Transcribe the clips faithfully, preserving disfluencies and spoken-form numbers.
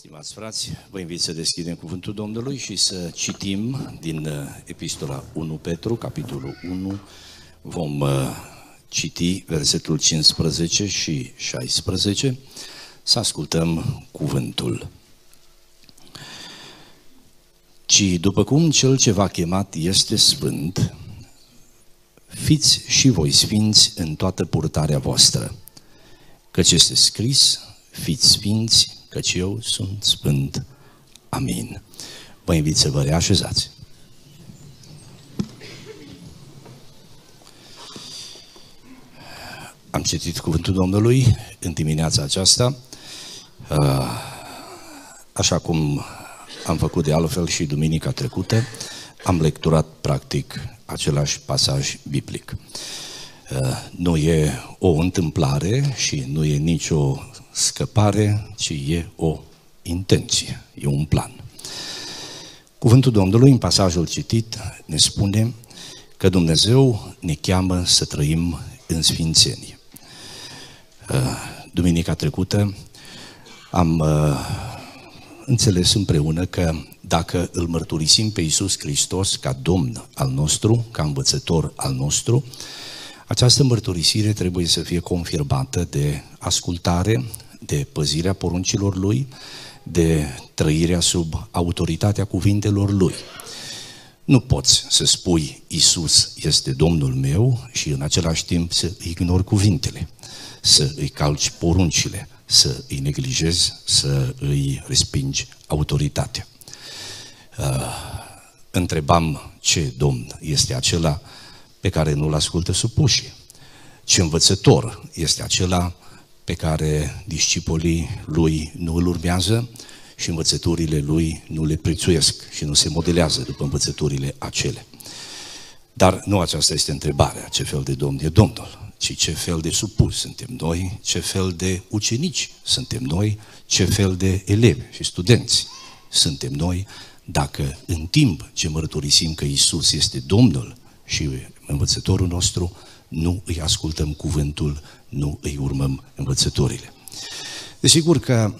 Stimați frați, vă invit să deschidem Cuvântul Domnului și să citim din Epistola unu Petru, capitolul unu. Vom citi versetul cincisprezece și șaisprezece, să ascultăm cuvântul. Ci după cum cel ce v-a chemat este sfânt, fiți și voi sfinți în toată purtarea voastră, căci este scris, fiți sfinți, căci eu sunt sfânt. Amin. Vă invit să vă reașezați. Am citit cuvântul Domnului în dimineața aceasta, așa cum am făcut de altfel și duminica trecută, am lecturat practic același pasaj biblic. Nu e o întâmplare și nu e nicio scăpare, ci e o intenție, e un plan. Cuvântul Domnului, în pasajul citit, ne spune că Dumnezeu ne cheamă să trăim în sfințenie. Duminica trecută am înțeles împreună că dacă îl mărturisim pe Iisus Hristos ca Domn al nostru, ca învățător al nostru, această mărturisire trebuie să fie confirmată de ascultare, de păzirea poruncilor Lui, de trăirea sub autoritatea cuvintelor Lui. Nu poți să spui Iisus este Domnul meu și în același timp să ignori cuvintele, să îi calci poruncile, să îi neglijezi, să îi respingi autoritatea. Uh, întrebam ce Domn este acela pe care nu-l ascultă supușii, ce învățător este acela pe care discipolii lui nu îl urmează și învățăturile lui nu le prețuiesc și nu se modelează după învățăturile acele. Dar nu aceasta este întrebarea, ce fel de Domn e Domnul, ci ce fel de supus suntem noi, ce fel de ucenici suntem noi, ce fel de elevi și studenți suntem noi, dacă în timp ce mărturisim că Iisus este Domnul și învățătorul nostru, nu îi ascultăm cuvântul, nu îi urmăm învățăturile. Desigur că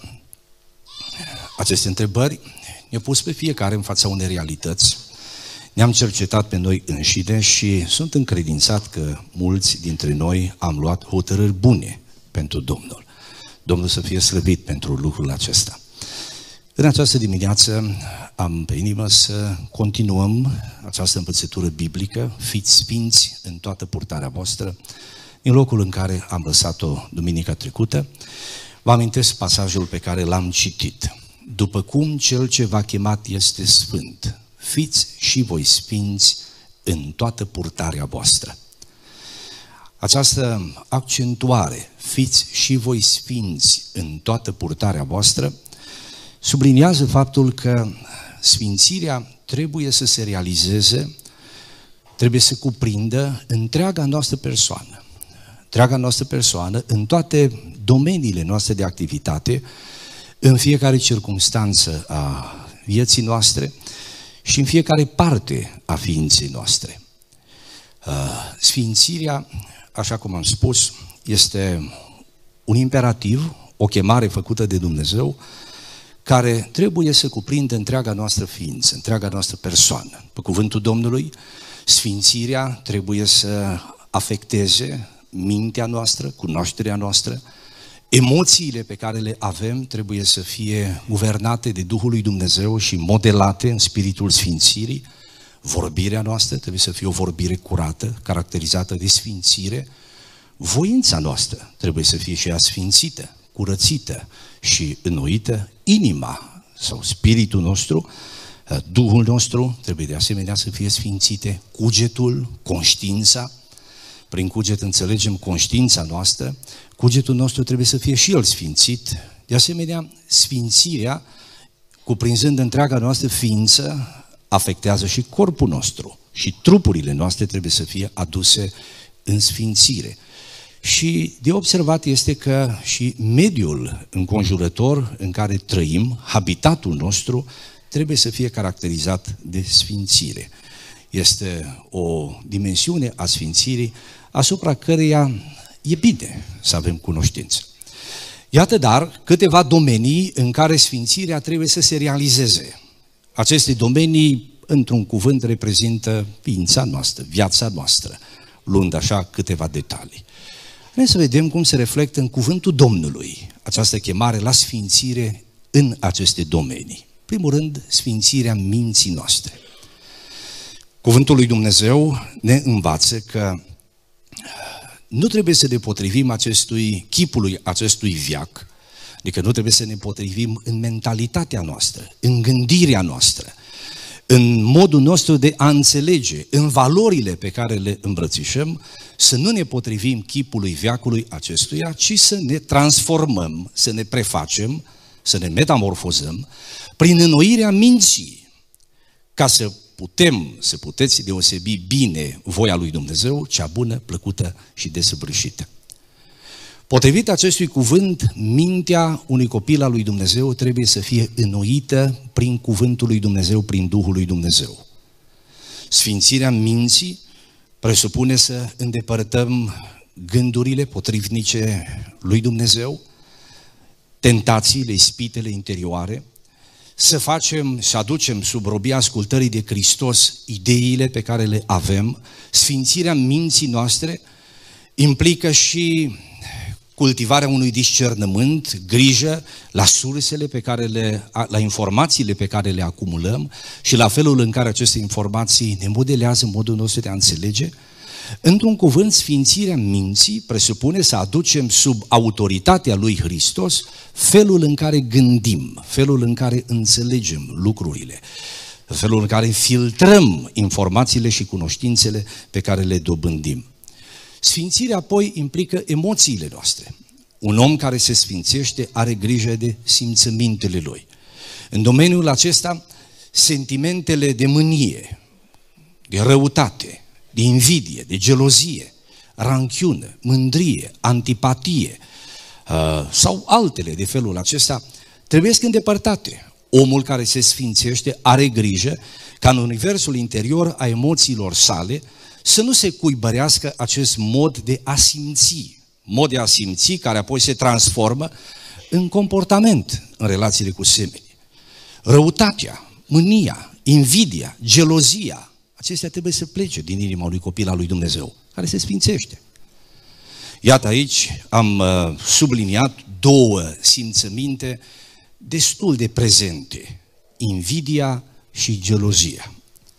aceste întrebări ne-au pus pe fiecare în fața unei realități. Ne-am cercetat pe noi înșine și sunt încredințat că mulți dintre noi am luat hotărâri bune pentru Domnul. Domnul să fie slăvit pentru lucrul acesta. În această dimineață am pe inimă să continuăm această învățătură biblică, fiți sfinți în toată purtarea voastră, în locul în care am lăsat-o duminica trecută. Vă amintesc pasajul pe care l-am citit. După cum cel ce v-a chemat este sfânt, fiți și voi sfinți în toată purtarea voastră. Această accentuare, fiți și voi sfinți în toată purtarea voastră, subliniază faptul că sfințirea trebuie să se realizeze, trebuie să cuprindă întreaga noastră persoană. Întreaga noastră persoană, în toate domeniile noastre de activitate, în fiecare circumstanță a vieții noastre și în fiecare parte a ființei noastre. Sfințirea, așa cum am spus, este un imperativ, o chemare făcută de Dumnezeu, care trebuie să cuprindă întreaga noastră ființă, întreaga noastră persoană. Pe cuvântul Domnului, sfințirea trebuie să afecteze mintea noastră, cunoașterea noastră, emoțiile pe care le avem trebuie să fie guvernate de Duhul lui Dumnezeu și modelate în spiritul sfințirii. Vorbirea noastră trebuie să fie o vorbire curată, caracterizată de sfințire. Voința noastră trebuie să fie și ea sfințită, curățită și înnoită. Inima sau spiritul nostru, Duhul nostru trebuie de asemenea să fie sfințite. Cugetul, conștiința, prin cuget înțelegem conștiința noastră, cugetul nostru trebuie să fie și el sfințit. De asemenea, sfințirea, cuprinzând întreaga noastră ființă, afectează și corpul nostru și trupurile noastre trebuie să fie aduse în sfințire. Și de observat este că și mediul înconjurător în care trăim, habitatul nostru, trebuie să fie caracterizat de sfințire. Este o dimensiune a sfințirii asupra căreia e bine să avem cunoștință. Iată dar câteva domenii în care sfințirea trebuie să se realizeze. Aceste domenii, într-un cuvânt, reprezintă ființa noastră, viața noastră, luând așa câteva detalii. Hai să vedem cum se reflectă în cuvântul Domnului această chemare la sfințire în aceste domenii. În primul rând, sfințirea minții noastre. Cuvântul lui Dumnezeu ne învață că nu trebuie să ne potrivim acestui chipului, acestui veac, adică nu trebuie să ne potrivim în mentalitatea noastră, în gândirea noastră, în modul nostru de a înțelege, în valorile pe care le îmbrățișăm, să nu ne potrivim chipului veacului acestuia, ci să ne transformăm, să ne prefacem, să ne metamorfozăm prin înnoirea minții, ca să putem, să puteți deosebi bine voia lui Dumnezeu, cea bună, plăcută și desăvârșită. Potrivit acestui cuvânt, mintea unui copil al lui Dumnezeu trebuie să fie înnoită prin cuvântul lui Dumnezeu, prin Duhul lui Dumnezeu. Sfințirea minții presupune să îndepărtăm gândurile potrivnice lui Dumnezeu, tentațiile, ispitele interioare, să facem, să aducem sub robia ascultării de Hristos ideile pe care le avem. Sfințirea minții noastre implică și cultivarea unui discernământ, grijă la sursele pe care le, la informațiile pe care le acumulăm și la felul în care aceste informații ne modelează modul nostru de a înțelege. Într-un cuvânt, sfințirea minții presupune să aducem sub autoritatea lui Hristos felul în care gândim, felul în care înțelegem lucrurile, felul în care filtrăm informațiile și cunoștințele pe care le dobândim. Sfințirea apoi implică emoțiile noastre. Un om care se sfințește are grijă de simțămintele lui. În domeniul acesta, sentimentele de mânie, de răutate, de invidie, de gelozie, ranchiună, mândrie, antipatie sau altele de felul acesta trebuie să îndepărtate. Omul care se sfințește are grijă ca în universul interior a emoțiilor sale să nu se cuibărească acest mod de a simți, mod de a simți care apoi se transformă în comportament în relațiile cu semenii. Răutatea, mânia, invidia, gelozia, acestea trebuie să plece din inima unui copil al lui Dumnezeu, care se sfințește. Iată aici am subliniat două simțăminte destul de prezente, invidia și gelozia.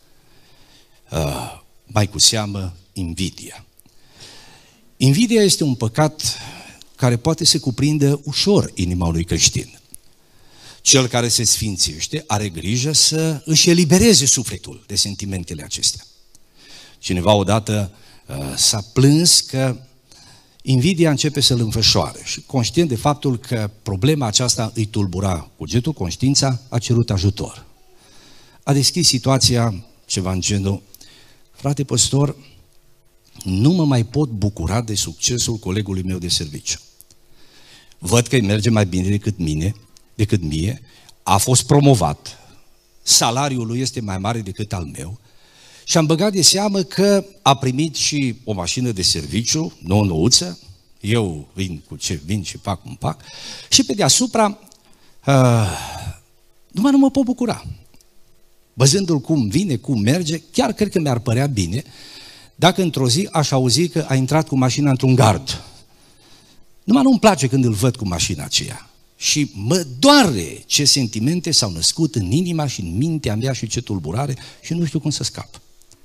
Uh, mai cu seamă, invidia. Invidia este un păcat care poate să cuprindă ușor inima unui creștin. Cel care se sfințește are grijă să își elibereze sufletul de sentimentele acestea. Cineva odată uh, s-a plâns că invidia începe să-l înfășoare și conștient de faptul că problema aceasta îi tulbura cugetul, conștiința, a cerut ajutor. A deschis situația ceva în genul: frate păstor, nu mă mai pot bucura de succesul colegului meu de serviciu. Văd că îi merge mai bine decât mine, decât mie, a fost promovat, salariul lui este mai mare decât al meu și am băgat de seamă că a primit și o mașină de serviciu, nouă-nouță, eu vin cu ce vin și fac un pac, și pe deasupra uh, numai nu mă pot bucura. Văzându-l cum vine, cum merge, chiar cred că mi-ar părea bine dacă într-o zi aș auzi că a intrat cu mașina într-un gard. Numai nu-mi place când îl văd cu mașina aceea. Și mă doare ce sentimente s-au născut în inima și în mintea mea și ce tulburare și nu știu cum să scap.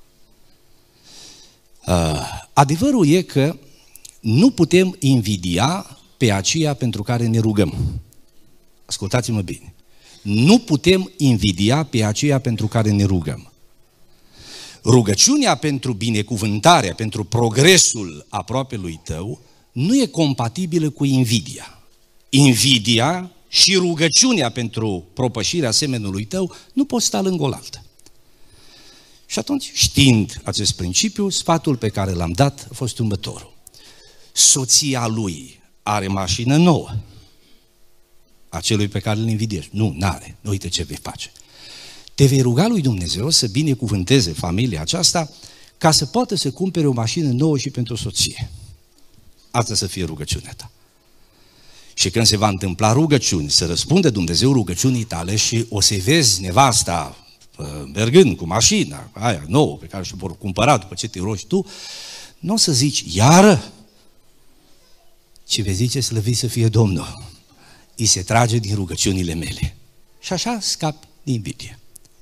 Uh, adevărul e că nu putem invidia pe aceea pentru care ne rugăm. Ascultați-mă bine. Nu putem invidia pe aceea pentru care ne rugăm. Rugăciunea pentru binecuvântarea, pentru progresul aproapelui tău, nu e compatibilă cu invidia. Invidia și rugăciunea pentru propășirea semenului tău nu pot sta lângă oaltă. Și atunci, știind acest principiu, sfatul pe care l-am dat a fost următorul. Soția lui are mașină nouă, a celui pe care îl invidiești. Nu, n-are. Uite ce vei face. Te vei ruga lui Dumnezeu să binecuvânteze familia aceasta ca să poată să cumpere o mașină nouă și pentru soție. Asta să fie rugăciunea ta. Și când se va întâmpla rugăciuni, să răspunde Dumnezeu rugăciunii tale și o să-i vezi nevasta mergând cu mașina aia nouă pe care și-o vor cumpăra după ce te rogi tu, nu o să zici, iară, ci vei zice, slăvit să fie Domnul, îi se trage din rugăciunile mele. Și așa scapi din invidie.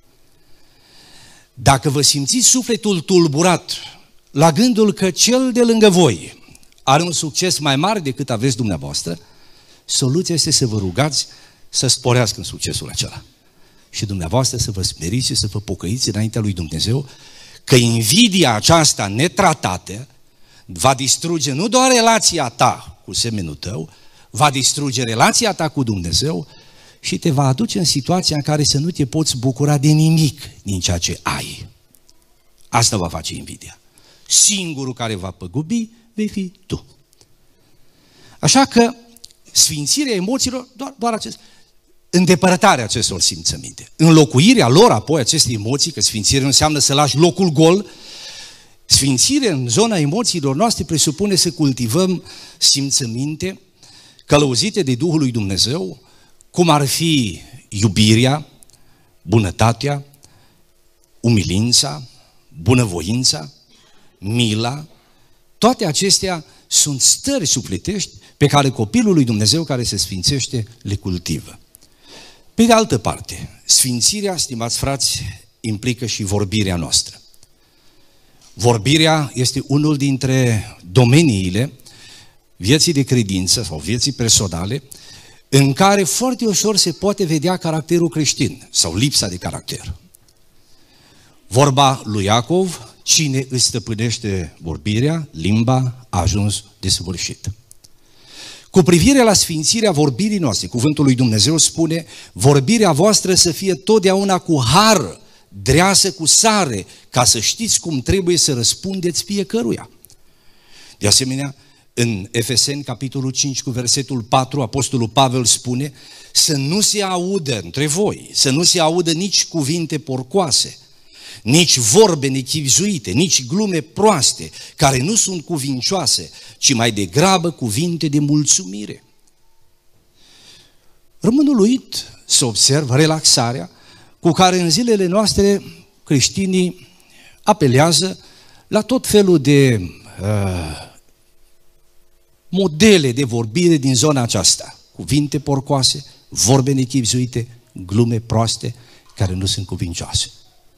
Dacă vă simțiți sufletul tulburat la gândul că cel de lângă voi are un succes mai mare decât aveți dumneavoastră, soluția este să vă rugați să sporească în succesul acela. Și dumneavoastră să vă smeriți și să vă pocăiți înaintea lui Dumnezeu, că invidia aceasta netratată va distruge nu doar relația ta cu semenul tău, va distruge relația ta cu Dumnezeu și te va aduce în situația în care să nu te poți bucura de nimic din ceea ce ai. Asta va face invidia. Singurul care va păgubi vei fi tu. Așa că sfințirea emoțiilor, doar, doar acest, îndepărtarea acestor simțăminte, înlocuirea lor apoi aceste emoții, că sfințirea nu înseamnă să lași locul gol. Sfințirea în zona emoțiilor noastre presupune să cultivăm simțăminte călăuzite de Duhul lui Dumnezeu, cum ar fi iubirea, bunătatea, umilința, bunăvoința, mila. Toate acestea sunt stări sufletești pe care copilul lui Dumnezeu care se sfințește le cultivă. Pe de altă parte, sfințirea, stimați frați, implică și vorbirea noastră. Vorbirea este unul dintre domeniile vieții de credință sau vieții personale în care foarte ușor se poate vedea caracterul creștin sau lipsa de caracter. Vorba lui Iacov, cine își stăpânește vorbirea, limba a ajuns desăvârșit. Cu privire la sfințirea vorbirii noastre, cuvântul lui Dumnezeu spune, vorbirea voastră să fie totdeauna cu har, dreasă cu sare, ca să știți cum trebuie să răspundeți fiecăruia. De asemenea, în Efeseni, capitolul cinci, cu versetul patru, apostolul Pavel spune să nu se audă între voi, să nu se audă nici cuvinte porcoase, nici vorbe nechibzuite, nici glume proaste, care nu sunt cuvincioase, ci mai degrabă cuvinte de mulțumire. Rămân uluit să observ relaxarea cu care în zilele noastre creștinii apelează la tot felul de uh, modele de vorbire din zona aceasta. Cuvinte porcoase, vorbe nechibzuite, glume proaste, care nu sunt cuvincioase.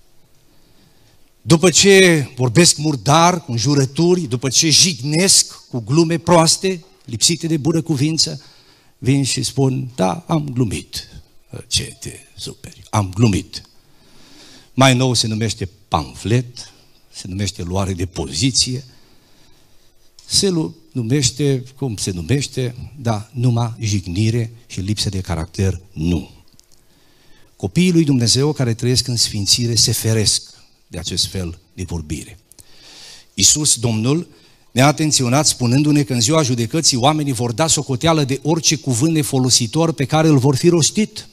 După ce vorbesc murdar, cu înjurături, după ce jignesc cu glume proaste, lipsite de bună cuvință, vin și spun, da, am glumit. Ce te superi, am glumit. Mai nou se numește pamflet, se numește luare de poziție, se numește, cum se numește, da, numai jignire și lipsă de caracter, nu. Copiii lui Dumnezeu care trăiesc în sfințire se feresc de acest fel de vorbire. Iisus, Domnul, ne-a atenționat spunându-ne că în ziua judecății oamenii vor da socoteală de orice cuvânt nefolositor pe care îl vor fi rostit.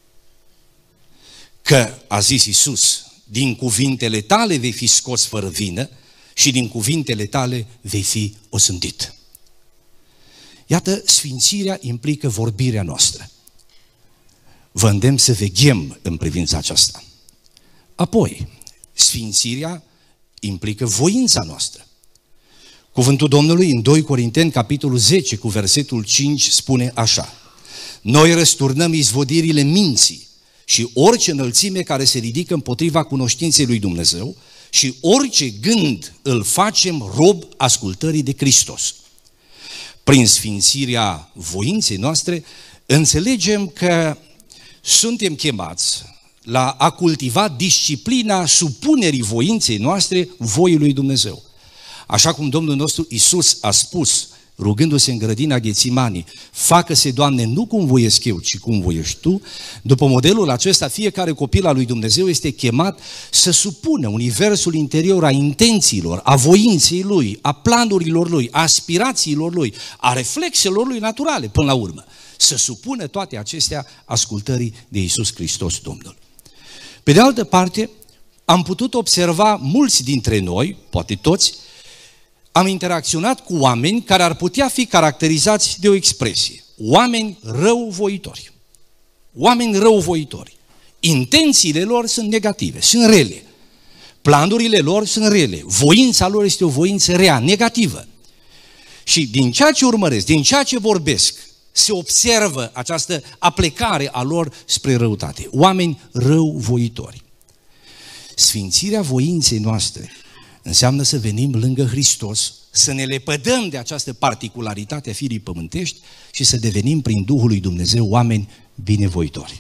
Că, a zis Iisus, din cuvintele tale vei fi scos fără vină și din cuvintele tale vei fi osândit. Iată, sfințirea implică vorbirea noastră. Vă îndemn să veghem în privința aceasta. Apoi, sfințirea implică voința noastră. Cuvântul Domnului în doi Corinteni, capitolul zece, cu versetul cinci, spune așa: noi răsturnăm izvodirile minții și orice înălțime care se ridică împotriva cunoștinței lui Dumnezeu și orice gând îl facem rob ascultării de Hristos. Prin sfințirea voinței noastre înțelegem că suntem chemați la a cultiva disciplina supunerii voinței noastre voii lui Dumnezeu. Așa cum Domnul nostru Iisus a spus, rugându-se în grădina Ghețimani, facă-se, Doamne, nu cum voiesc eu, ci cum voiești Tu, după modelul acesta, fiecare copil al lui Dumnezeu este chemat să supună universul interior a intențiilor, a voinței lui, a planurilor lui, a aspirațiilor lui, a reflexelor lui naturale, până la urmă. Să supună toate acestea ascultării de Iisus Hristos, Domnul. Pe de altă parte, am putut observa mulți dintre noi, poate toți, am interacționat cu oameni care ar putea fi caracterizați de o expresie. oameni răuvoitori. Oameni răuvoitori. Intențiile lor sunt negative, sunt rele. Planurile lor sunt rele. Voința lor este o voință rea, negativă. Și din ceea ce urmăresc, din ceea ce vorbesc, se observă această aplecare a lor spre răutate. Oameni răuvoitori. Sfințirea voinței noastre înseamnă să venim lângă Hristos, să ne lepădăm de această particularitate a firii pământești și să devenim prin Duhul lui Dumnezeu oameni binevoitori.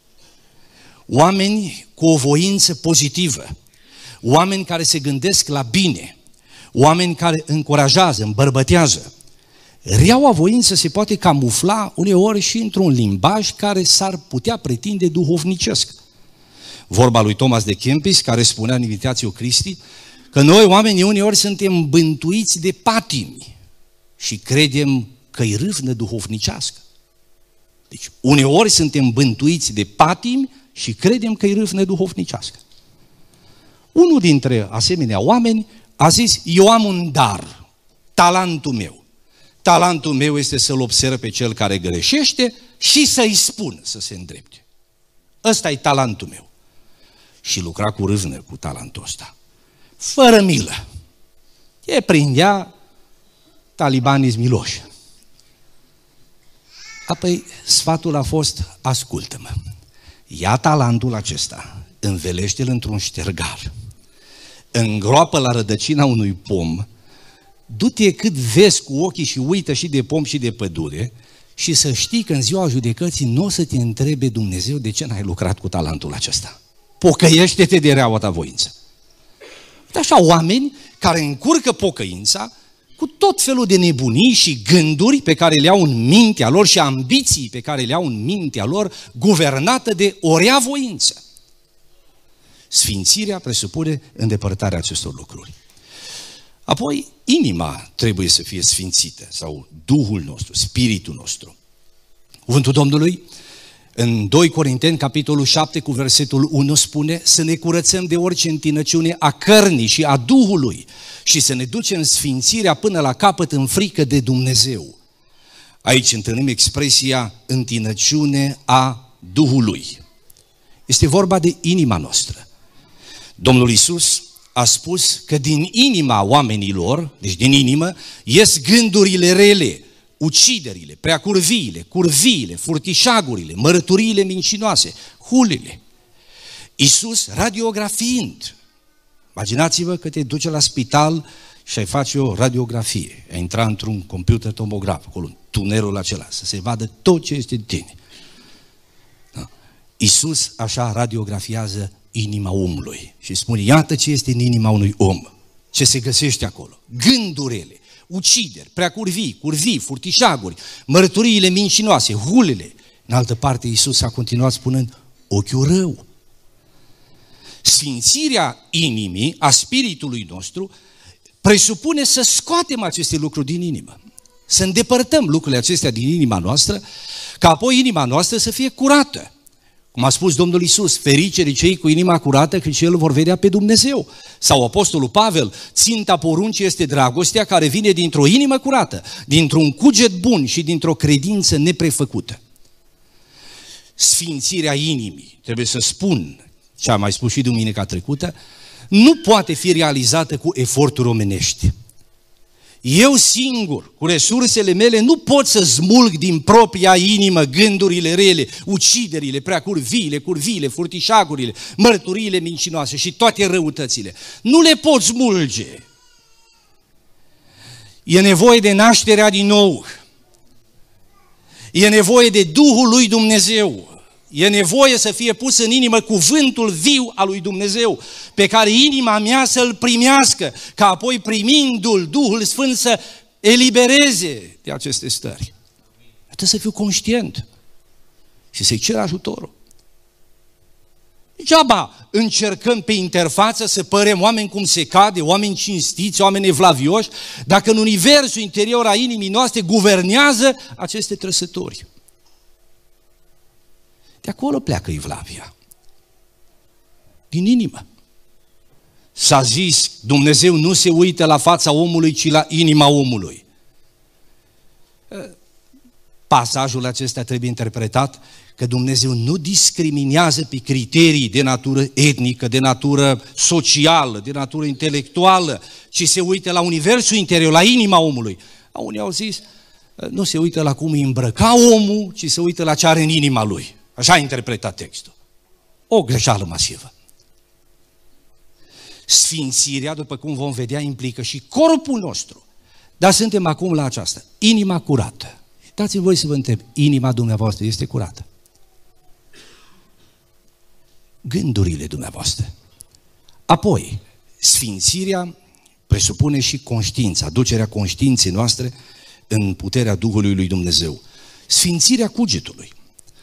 Oameni cu o voință pozitivă, oameni care se gândesc la bine, oameni care încurajează, îmbărbătează. Reaua voință se poate camufla uneori și într-un limbaj care s-ar putea pretinde duhovnicesc. Vorba lui Thomas de Kempis, care spunea în Imitatio Christi, că noi oamenii uneori suntem bântuiți de patimi și credem că-i râvnă duhovnicească. Deci uneori suntem bântuiți de patimi și credem că-i râvnă duhovnicească. Unul dintre asemenea oameni a zis, eu am un dar, talentul meu. Talentul meu este să-l observ pe cel care greșește și să-i spun să se îndrepte. Ăsta e talentul meu. Și lucra cu râvnă cu talentul ăsta. Fără milă. E prindea talibanii zmiloși. Apoi sfatul a fost, ascultă-mă, ia talentul acesta, învelește-l într-un ștergar, îngroapă la rădăcina unui pom, du-te cât vezi cu ochii și uită și de pom și de pădure și să știi că în ziua judecății nu o să te întrebe Dumnezeu de ce n-ai lucrat cu talentul acesta. Pocăiește-te de reaua ta voință. Așa oameni care încurcă pocăința cu tot felul de nebunii și gânduri pe care le au în mintea lor și ambiții pe care le au în mintea lor, guvernată de o rea voință. Sfințirea presupune îndepărtarea acestor lucruri. Apoi, inima trebuie să fie sfințită, sau Duhul nostru, spiritul nostru. Cuvântul Domnului, în doi Corinteni, capitolul șapte, cu versetul unu, spune să ne curățăm de orice întinăciune a cărnii și a Duhului și să ne ducem sfințirea până la capăt în frică de Dumnezeu. Aici întâlnim expresia întinăciune a Duhului. Este vorba de inima noastră. Domnul Iisus a spus că din inima oamenilor, deci din inimă, ies gândurile rele, uciderile, preacurviile, curviile, furtișagurile, mărăturiile mincinoase, hulile. Iisus radiografiind. Imaginați-vă că te duce la spital și ai face o radiografie, ai intra într-un computer tomograf, acolo, în tunelul acela, să se vadă tot ce este în tine. Da. Iisus așa radiografiază inima omului și spune, iată ce este în inima unui om, ce se găsește acolo, gândurile, ucideri, preacurvii, curvii, furtișaguri, mărturiile mincinoase, hulele. În altă parte, Iisus a continuat spunând, ochiul rău. Sfințirea inimii, a spiritului nostru, presupune să scoatem aceste lucruri din inimă, să îndepărtăm lucrurile acestea din inima noastră, ca apoi inima noastră să fie curată. Cum a spus Domnul Iisus, ferice de cei cu inima curată, că și el vor vedea pe Dumnezeu. Sau Apostolul Pavel, ținta poruncii este dragostea care vine dintr-o inimă curată, dintr-un cuget bun și dintr-o credință neprefăcută. Sfințirea inimii, trebuie să spun, ce am mai spus și duminica trecută, nu poate fi realizată cu eforturi omenești. Eu singur, cu resursele mele, nu pot să smulg din propria inimă gândurile rele, uciderile, preacurviile, curviile, furtișagurile, mărturiile mincinoase și toate răutățile. Nu le pot smulge. E nevoie de nașterea din nou. E nevoie de Duhul lui Dumnezeu. E nevoie să fie pus în inimă cuvântul viu al lui Dumnezeu, pe care inima mea să-l primească, ca apoi primindu-l Duhul Sfânt să elibereze de aceste stări. Trebuie să fiu conștient și să-i cer ajutorul. Degeaba încercăm pe interfață să părem oameni cum se cade, oameni cinstiți, oameni evlavioși, dacă în universul interior a inimii noastre guvernează aceste trăsături. De acolo pleacă evlavia. Din inimă. S-a zis, Dumnezeu nu se uită la fața omului, ci la inima omului. pasajul acesta trebuie interpretat că Dumnezeu nu discriminează pe criterii de natură etnică, de natură socială, de natură intelectuală, ci se uită la universul interior, la inima omului. Unii au zis, nu se uită la cum îi îmbrăca omul, ci se uită la ce are în inima lui. Așa a interpretat textul. O greșeală masivă. Sfințirea, după cum vom vedea, implică și corpul nostru. Dar suntem acum la aceasta, inima curată. Dați-mi voi să vă întreb, inima dumneavoastră este curată? Gândurile dumneavoastră. Apoi, sfințirea presupune și conștiința, aducerea conștiinței noastre în puterea Duhului lui Dumnezeu. Sfințirea cugetului.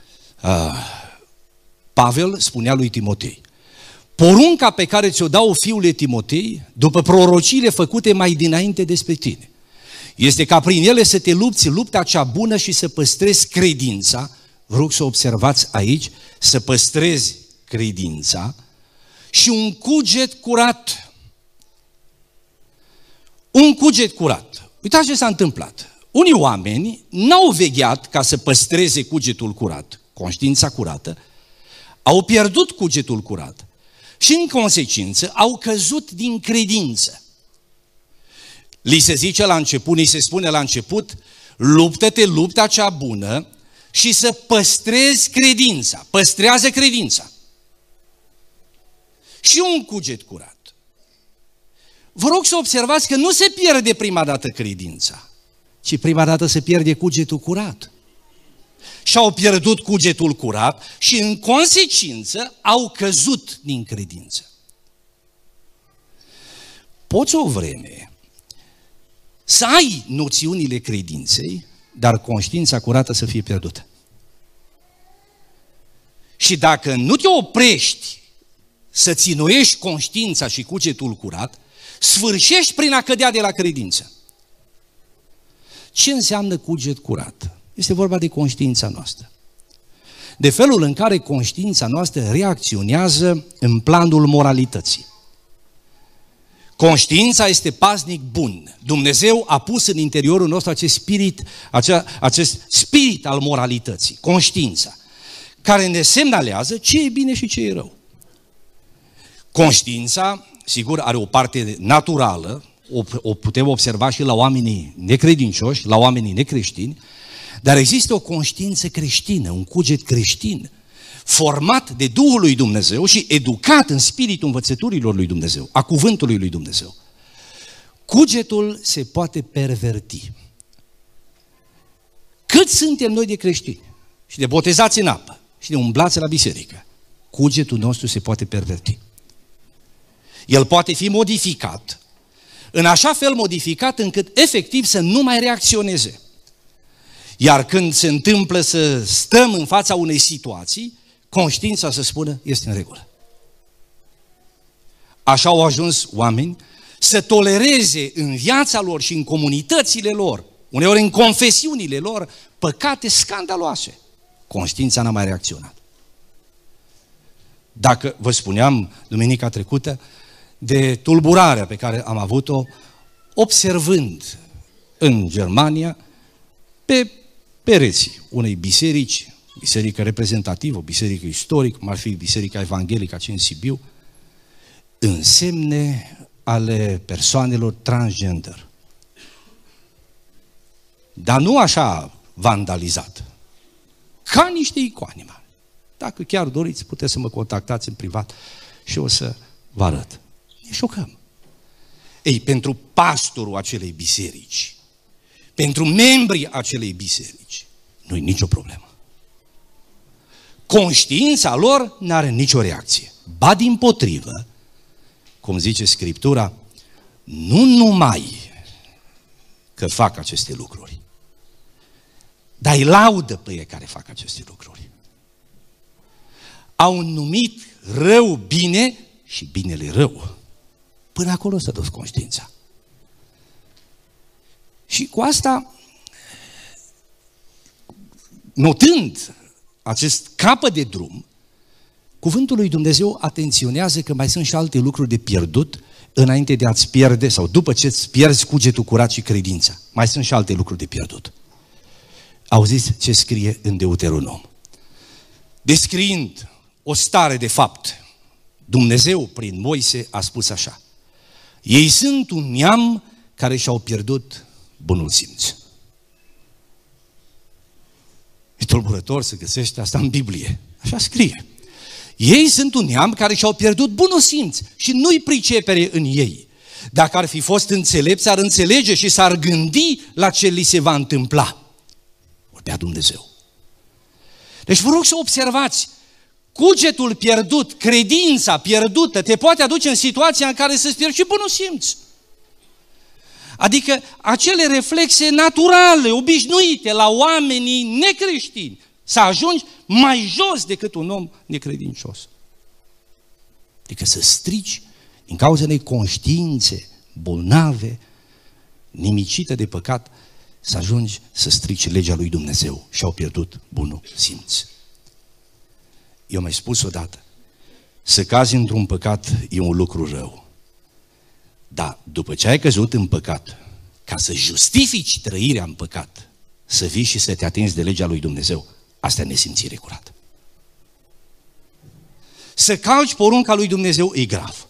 Pavel spunea lui Timotei, porunca pe care ți-o dau fiule Timotei, după prorociile făcute mai dinainte despre tine, este ca prin ele să te lupți lupta cea bună și să păstrezi credința. Vă rog să observați aici, să păstrezi credința și un cuget curat. Un cuget curat. Uitați ce s-a întâmplat. Unii oameni n-au vegheat ca să păstreze cugetul curat, conștiința curată, au pierdut cugetul curat și în consecință au căzut din credință. Li se zice la început, li se spune la început, luptă-te lupta cea bună și să păstrezi credința. Păstrează credința. Și un cuget curat. Vă rog să observați că nu se pierde prima dată credința, ci prima dată se pierde cugetul curat. Și-au pierdut cugetul curat și în consecință au căzut din credință. Poți o vreme să ai noțiunile credinței, dar conștiința curată să fie pierdută. Și dacă nu te oprești să ținuiești conștiința și cugetul curat, sfârșești prin a cădea de la credință. Ce înseamnă cuget curat? Este vorba de conștiința noastră. De felul în care conștiința noastră reacționează în planul moralității. Conștiința este paznic bun. Dumnezeu a pus în interiorul nostru acest spirit, acea, acest spirit al moralității, conștiința, care ne semnalează ce e bine și ce e rău. Conștiința, sigur, are o parte naturală, o, o putem observa și la oamenii necredincioși, la oamenii necreștini, dar există o conștiință creștină, un cuget creștin, format de Duhul lui Dumnezeu și educat în spiritul învățăturilor lui Dumnezeu, a cuvântului lui Dumnezeu. Cugetul se poate perverti. Cât suntem noi de creștini și de botezați în apă și de umblați la biserică, cugetul nostru se poate perverti. El poate fi modificat, în așa fel modificat încât efectiv să nu mai reacționeze. Iar când se întâmplă să stăm în fața unei situații, conștiința să spună, este în regulă. Așa au ajuns oameni să tolereze în viața lor și în comunitățile lor, uneori în confesiunile lor, păcate scandaloase. Conștiința n-a mai reacționat. Dacă vă spuneam duminica trecută de tulburarea pe care am avut-o observând în Germania pe pereții unei biserici, biserică reprezentativă, o biserică istorică, cum ar fi Biserica Evanghelică aici în Sibiu, însemne ale persoanelor transgender. Dar nu așa vandalizat, ca niște icoane mari. Dacă chiar doriți, puteți să mă contactați în privat și o să vă arăt. Ne șocăm. Ei, pentru pastorul acelei biserici, pentru membrii acelei biserici, nu e nicio problemă. Conștiința lor nu are nicio reacție. Ba dimpotrivă, cum zice Scriptura, nu numai că fac aceste lucruri, dar îi laudă pe ei care fac aceste lucruri. Au numit rău bine și binele rău. Până acolo s-a dus conștiința. Și cu asta, notând acest capăt de drum, cuvântul lui Dumnezeu atenționează că mai sunt și alte lucruri de pierdut înainte de a-ți pierde, sau după ce îți pierzi cugetul curat și credința. Mai sunt și alte lucruri de pierdut. Auziți ce scrie în Deuteronom. Descriind o stare de fapt, Dumnezeu prin Moise a spus așa: ei sunt un neam care și-au pierdut bunul simț. E tulburător să găsești asta în Biblie. Așa scrie. Ei sunt un neam care și-au pierdut bunul simț și nu-i pricepere în ei. Dacă ar fi fost înțelepți, ar înțelege și s-ar gândi la ce li se va întâmpla. Vorbea Dumnezeu. Deci vă rog să observați, cugetul pierdut, credința pierdută, te poate aduce în situația în care să-ți pierzi și bunul simț. Adică acele reflexe naturale, obișnuite la oamenii necreștini, să ajungi mai jos decât un om necredincios. Adică să strici din cauza unei conștiințe bolnave, nimicită de păcat, să ajungi să strici legea lui Dumnezeu și au pierdut bunul simț. Eu mai spus odată, să cazi într-un păcat e un lucru rău. Dar după ce ai căzut în păcat, ca să justifici trăirea în păcat, să vii și să te atingi de legea lui Dumnezeu, asta e nesimțire curată. Să calci porunca lui Dumnezeu e grav.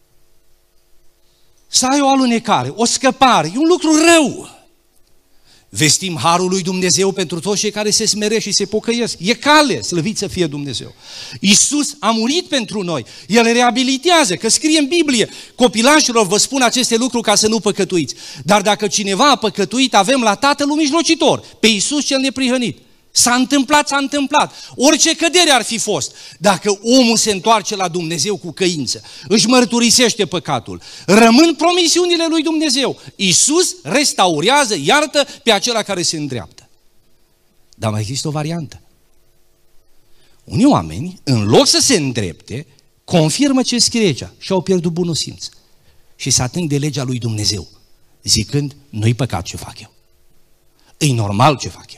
Să ai o alunecare, o scăpare, e un lucru rău. Vestim harul lui Dumnezeu pentru toți cei care se smeresc și se pocăiesc. E cale, slăvit să fie Dumnezeu. Iisus a murit pentru noi. El reabilitează, că scrie în Biblie. Copilașilor, vă spun aceste lucruri ca să nu păcătuiți. Dar dacă cineva a păcătuit, avem la Tatăl un mijlocitor, pe Iisus cel neprihănit. S-a întâmplat, s-a întâmplat. Orice cădere ar fi fost, dacă omul se întoarce la Dumnezeu cu căință, își mărturisește păcatul, rămân promisiunile lui Dumnezeu. Iisus restaurează, iartă pe acela care se îndreaptă. Dar mai există o variantă. Unii oameni, în loc să se îndrepte, confirmă ce scrie aici și au pierdut bunul simț. Și se ating de legea lui Dumnezeu, zicând, nu-i păcat ce fac eu. E normal ce fac eu.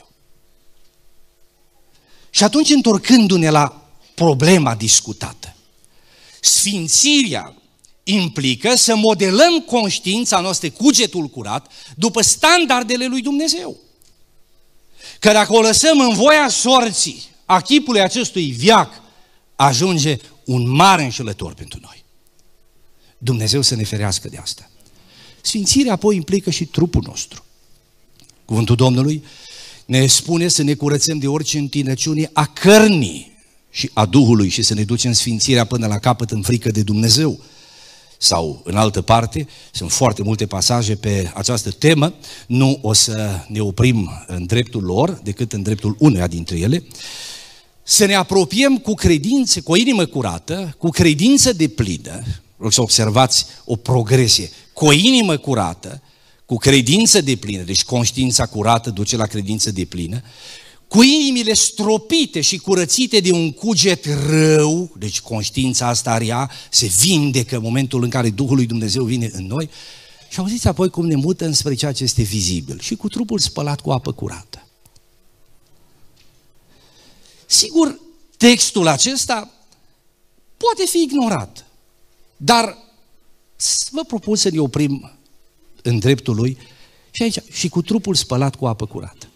Și atunci, întorcându-ne la problema discutată, sfințirea implică să modelăm conștiința noastră, cugetul curat, după standardele lui Dumnezeu. Că dacă o lăsăm în voia sorții a chipului acestui veac, ajunge un mare înșelător pentru noi. Dumnezeu să ne ferească de asta. Sfințirea apoi implică și trupul nostru. Cuvântul Domnului ne spune să ne curățăm de orice întinăciune a cărnii și a Duhului și să ne ducem sfințirea până la capăt în frică de Dumnezeu. Sau, în altă parte, sunt foarte multe pasaje pe această temă, nu o să ne oprim în dreptul lor, decât în dreptul unuia dintre ele. Să ne apropiem cu credință, cu o inimă curată, cu credință deplină, rog să observați o progresie, cu o inimă curată, cu credință deplină, deci conștiința curată duce la credință deplină, cu inimile stropite și curățite de un cuget rău, deci conștiința asta rea se vindecă în momentul în care Duhul lui Dumnezeu vine în noi, și auziți apoi cum ne mută înspre ceea ce este vizibil și cu trupul spălat cu apă curată. Sigur, textul acesta poate fi ignorat, dar vă propun să ne oprim în dreptul lui și aici, și cu trupul spălat cu apă curată.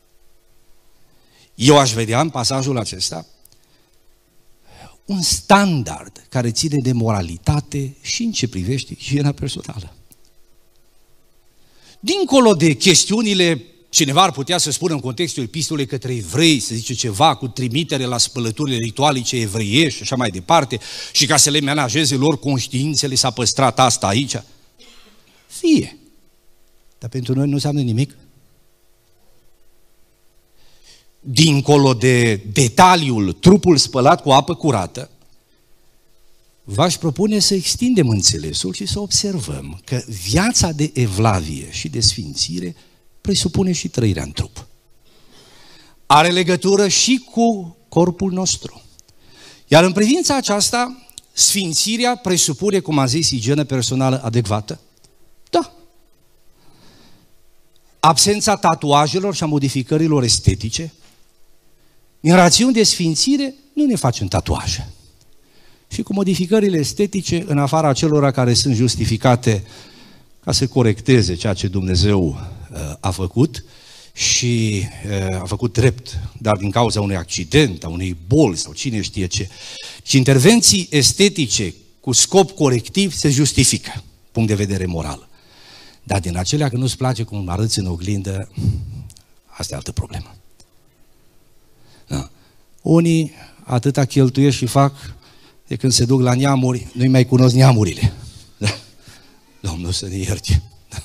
Eu aș vedea în pasajul acesta un standard care ține de moralitate și în ce privește igiena personală. Dincolo de chestiunile, cineva ar putea să spună în contextul epistolei către evrei, să zice ceva cu trimitere la spălăturile ritualice evreiești și așa mai departe, și ca să le menajeze lor conștiințele s-a păstrat asta aici. Fie. Dar pentru noi nu înseamnă nimic. Dincolo de detaliul trupul spălat cu apă curată, v-aș propune să extindem înțelesul și să observăm că viața de evlavie și de sfințire presupune și trăirea în trup. Are legătură și cu corpul nostru. Iar în privința aceasta, sfințirea presupune, cum am zis, igienă personală adecvată? Da. Absența tatuajelor și a modificărilor estetice. În rațiuni de sfințire nu ne facem tatuaje. Și cu modificările estetice, în afara celor care sunt justificate ca să corecteze ceea ce Dumnezeu a făcut și a făcut drept, dar din cauza unui accident, a unei boli sau cine știe ce. Și intervenții estetice cu scop corectiv se justifică, punct de vedere moral. Dar din acelea că nu-ți place cum arăți în oglindă, asta e altă problemă. Da. Unii atâta cheltuiesc și fac, de când se duc la neamuri, nu-i mai cunosc neamurile. Da. Domnul să ne ierte. Da.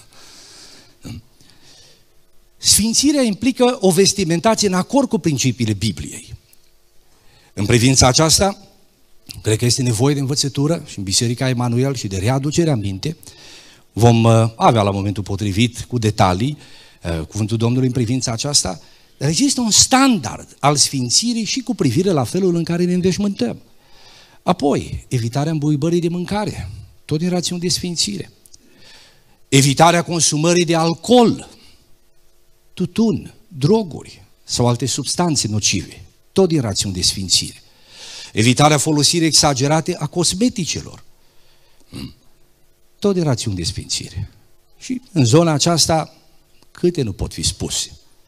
Sfințirea implică o vestimentație în acord cu principiile Bibliei. În privința aceasta, cred că este nevoie de învățătură și în Biserica Emanuel și de readucere în minte. Vom avea la momentul potrivit cu detalii cuvântul Domnului în privința aceasta, dar există un standard al sfințirii și cu privire la felul în care ne înveșmântăm. Apoi, evitarea îmbuibării de mâncare, tot din rațiuni de sfințire. Evitarea consumării de alcool, tutun, droguri sau alte substanțe nocive, tot din rațiuni de sfințire. Evitarea folosirii exagerate a cosmeticelor, tot din rațiuni de sfințire. Și în zona aceasta, câte nu pot fi spuse.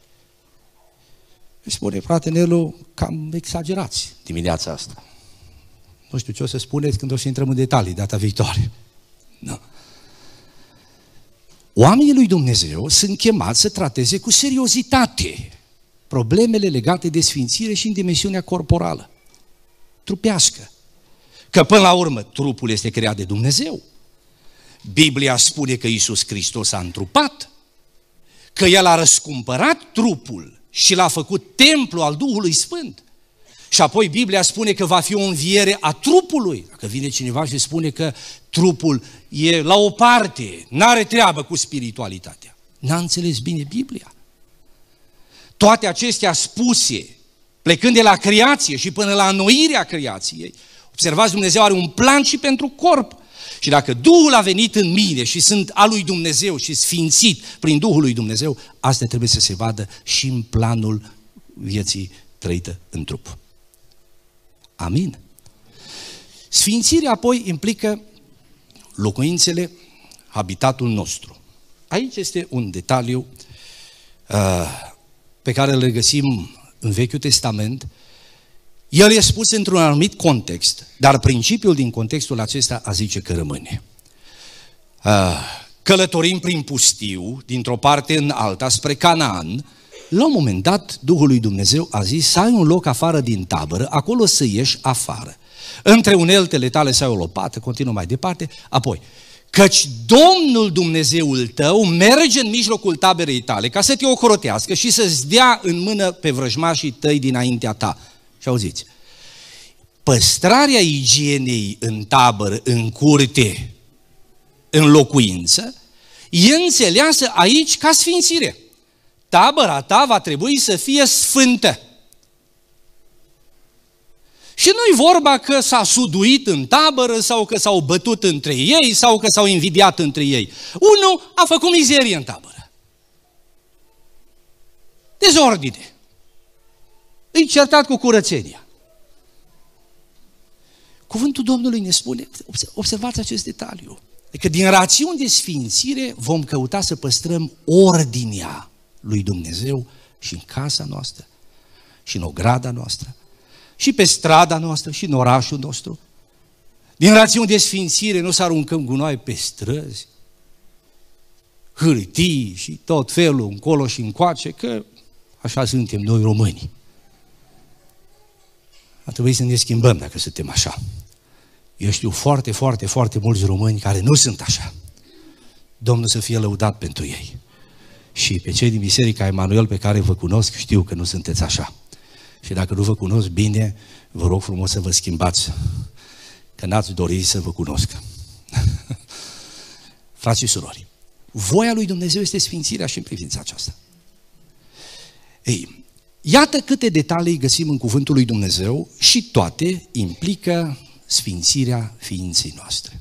Își spune, frate Nelu, cam exagerați dimineața asta. Nu știu ce o să spuneți când o să intrăm în detalii data viitoare. No. Oamenii lui Dumnezeu sunt chemați să trateze cu seriozitate problemele legate de sfințire și în dimensiunea corporală, trupească. Că până la urmă trupul este creat de Dumnezeu. Biblia spune că Iisus Hristos a întrupat, că El a răscumpărat trupul și l-a făcut templu al Duhului Sfânt. Și apoi Biblia spune că va fi o înviere a trupului. Dacă vine cineva și spune că trupul e la o parte, n-are treabă cu spiritualitatea, n-a înțeles bine Biblia. Toate acestea spuse, plecând de la creație și până la înnoirea creației, observați, Dumnezeu are un plan și pentru corp. Și dacă Duhul a venit în mine și sunt al lui Dumnezeu și sfințit prin Duhul lui Dumnezeu, asta trebuie să se vadă și în planul vieții trăită în trup. Amin. Sfințirea apoi implică locuințele, habitatul nostru. Aici este un detaliu uh, pe care îl regăsim în Vechiul Testament. El e spus într-un anumit context, dar principiul din contextul acesta a zice că rămâne. Uh, călătorim prin pustiu, dintr-o parte în alta, spre Canaan. La un moment dat, Duhul lui Dumnezeu a zis să ai un loc afară din tabără, acolo să ieși afară. Între uneltele tale să ai o lopată, continuă mai departe, apoi, căci Domnul Dumnezeul tău merge în mijlocul taberei tale ca să te ocrotească și să-ți dea în mână pe vrăjmașii tăi dinaintea ta. Și auziți, păstrarea igienei în tabără, în curte, în locuință, e înțeleasă aici ca sfințire. Tabăra ta va trebui să fie sfântă. Și nu-i vorba că s-a suduit în tabără sau că s-au bătut între ei sau că s-au invidiat între ei. Unul a făcut mizerie în tabără. Dezordine. Îi certat cu curățenia. Cuvântul Domnului ne spune, observați acest detaliu, că din rațiuni de sfințire vom căuta să păstrăm ordinea lui Dumnezeu și în casa noastră, și în ograda noastră, și pe strada noastră, și în orașul nostru. Din rațiuni de sfințire nu să aruncăm gunoi pe străzi, hârtii și tot felul încolo și încoace, că așa suntem noi românii. Ar trebui să ne schimbăm dacă suntem așa. Eu știu foarte, foarte, foarte mulți români care nu sunt așa. Domnul să fie lăudat pentru ei. Și pe cei din Biserica Emanuel pe care vă cunosc, știu că nu sunteți așa. Și dacă nu vă cunosc bine, vă rog frumos să vă schimbați, că n-ați dori să vă cunosc. Frați și surori, voia lui Dumnezeu este sfințirea și în privința aceasta. Ei, iată câte detalii găsim în cuvântul lui Dumnezeu și toate implică sfințirea ființei noastre.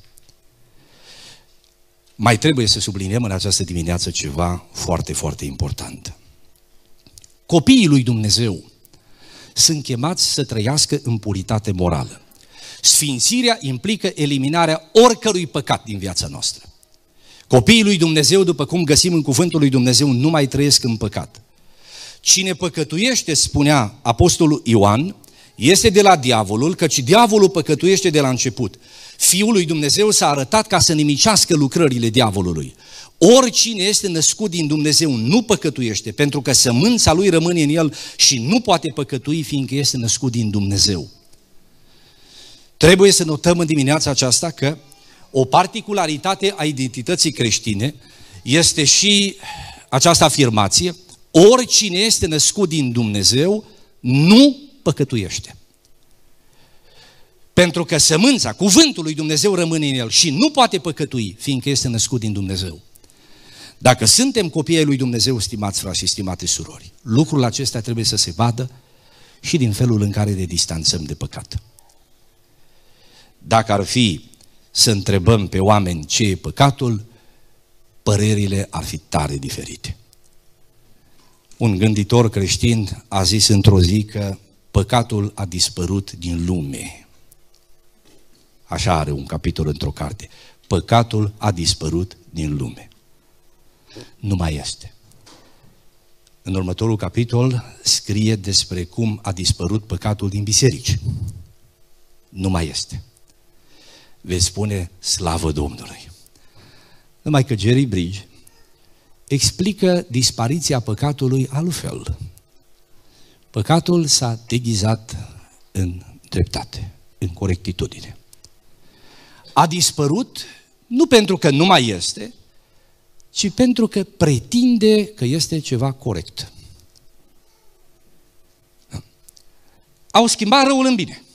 Mai trebuie să subliniem în această dimineață ceva foarte, foarte important. Copiii lui Dumnezeu sunt chemați să trăiască în puritate morală. Sfințirea implică eliminarea oricărui păcat din viața noastră. Copiii lui Dumnezeu, după cum găsim în cuvântul lui Dumnezeu, nu mai trăiesc în păcat. Cine păcătuiește, spunea apostolul Ioan, este de la diavolul, căci diavolul păcătuiește de la început. Fiul lui Dumnezeu s-a arătat ca să nimicească lucrările diavolului. Oricine este născut din Dumnezeu nu păcătuiește, pentru că sămânța lui rămâne în el și nu poate păcătui, fiindcă este născut din Dumnezeu. Trebuie să notăm în dimineața aceasta că o particularitate a identității creștine este și această afirmație: oricine este născut din Dumnezeu nu păcătuiește. Pentru că sămânța, cuvântul lui Dumnezeu rămâne în el și nu poate păcătui, fiindcă este născut din Dumnezeu. Dacă suntem copiii lui Dumnezeu, stimați frați și stimate surori, lucrul acesta trebuie să se vadă și din felul în care ne distanțăm de păcat. Dacă ar fi să întrebăm pe oameni ce e păcatul, părerile ar fi tare diferite. Un gânditor creștin a zis într-o zi că păcatul a dispărut din lume. Așa are un capitol într-o carte. Păcatul a dispărut din lume. Nu mai este. În următorul capitol scrie despre cum a dispărut păcatul din biserici. Nu mai este. Veți spune slavă Domnului. Numai că Jerry Bridge explică dispariția păcatului altfel. Păcatul s-a deghizat în dreptate, în corectitudine. A dispărut nu pentru că nu mai este, ci pentru că pretinde că este ceva corect. Au schimbat răul în bine.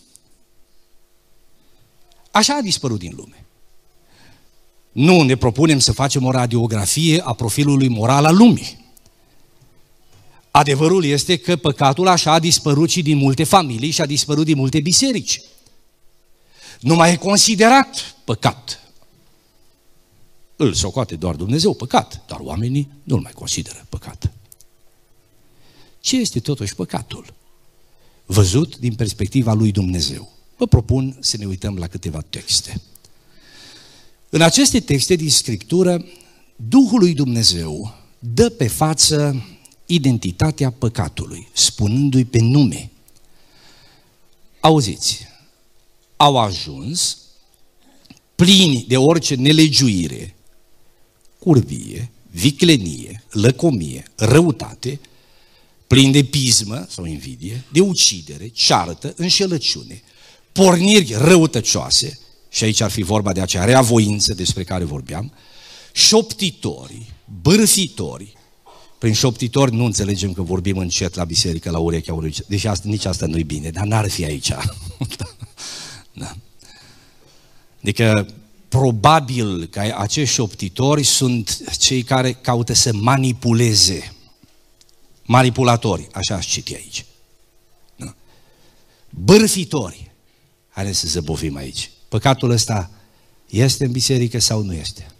Așa a dispărut din lume. Nu ne propunem să facem o radiografie a profilului moral al lumii. Adevărul este că păcatul așa a dispărut și din multe familii și a dispărut din multe biserici. Nu mai e considerat păcat. Îl socoate doar Dumnezeu păcat, dar oamenii nu-l mai consideră păcat. Ce este totuși păcatul? Văzut din perspectiva lui Dumnezeu. Vă propun să ne uităm la câteva texte. În aceste texte din Scriptură, Duhul lui Dumnezeu dă pe față identitatea păcatului, spunându-i pe nume. Auziți, au ajuns plini de orice nelegiuire, curvie, viclenie, lăcomie, răutate, plini de pismă sau invidie, de ucidere, ceartă, înșelăciune, porniri răutăcioase, și aici ar fi vorba de acea reavoință despre care vorbeam, șoptitori, bârfitori. Prin șoptitori nu înțelegem că vorbim încet la biserică, la urechea unui, deși asta, nici asta nu-i bine, dar n-ar fi aici. Da. Adică probabil că acești șoptitori sunt cei care caută să manipuleze. Manipulatori, așa aș citi aici. Da. Bârfitori. Haideți să zăbovim aici. Păcatul ăsta este în biserică sau nu este?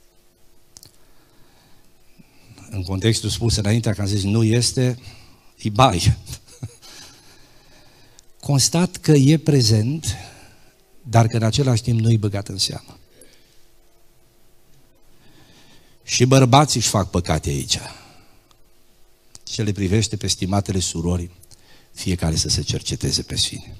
În contextul spus înainte, că am zis nu este, e bai. Constat că e prezent, dar că în același timp nu e băgat în seamă. Și bărbații își fac păcate aici. Ce le privește pe stimatele surori, fiecare să se cerceteze pe sine.